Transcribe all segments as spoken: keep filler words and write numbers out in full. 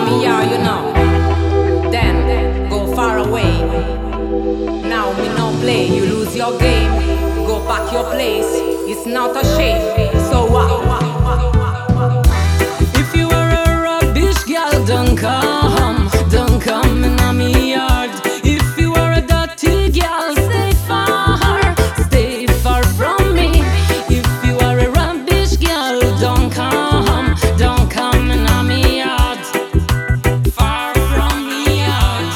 me are, you know. Then go far away. Now me no play. You lose your game. Go back your place. It's not a shame. So what? If you are a rubbish girl, don't come, don't come in me yard. If you are a dirty girl, stay far, stay far from me. If you are a rubbish girl, don't come, don't come in me yard. Far from me yard.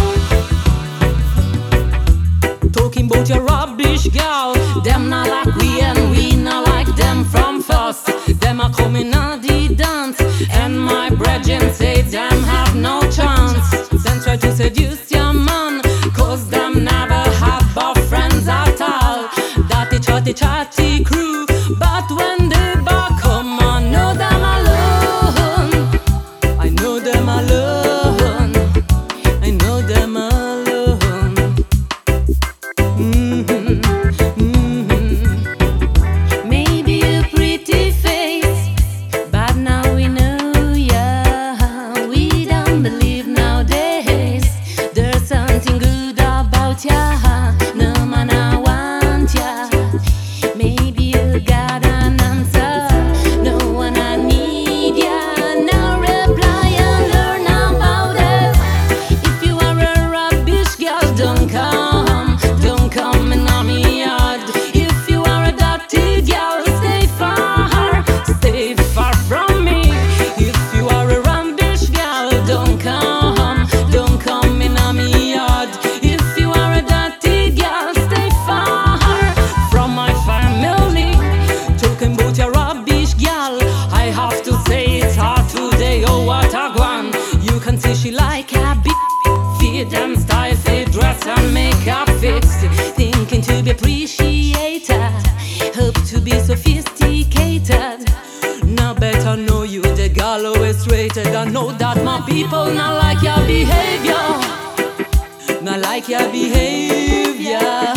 Talking about your rubbish girl, them not like we and we not like them from first. Them are coming on the dance, and my brethren say them have no chance. Then try to seduce your man, cause them never have boyfriends at all. That the chatty chatty crew, but when they back home, I know them alone. I know them alone. I know them alone. Mm-hmm. Mm-hmm. Maybe a pretty face, but now we know ya. We don't believe nowadays there's something good about ya. No man I want ya. Maybe you got an answer. No one I need ya. No reply and learn about it. If you are a rubbish girl, don't come, don't come in me yard. If you are a dirty girl, stay far, stay far from me. If you are a rubbish girl, don't come, don't come in me yard. If you are a dirty girl, stay far from my family. Talking about your rubbish girl, I have to say it's hard today. Oh, what a one. You can see she like a big fit and style, fit dress and makeup fixed. Thinking to be appreciated, hope to be sophisticated. Now better know you, the girl always rated. I know that my people not like your behavior, not like your behavior.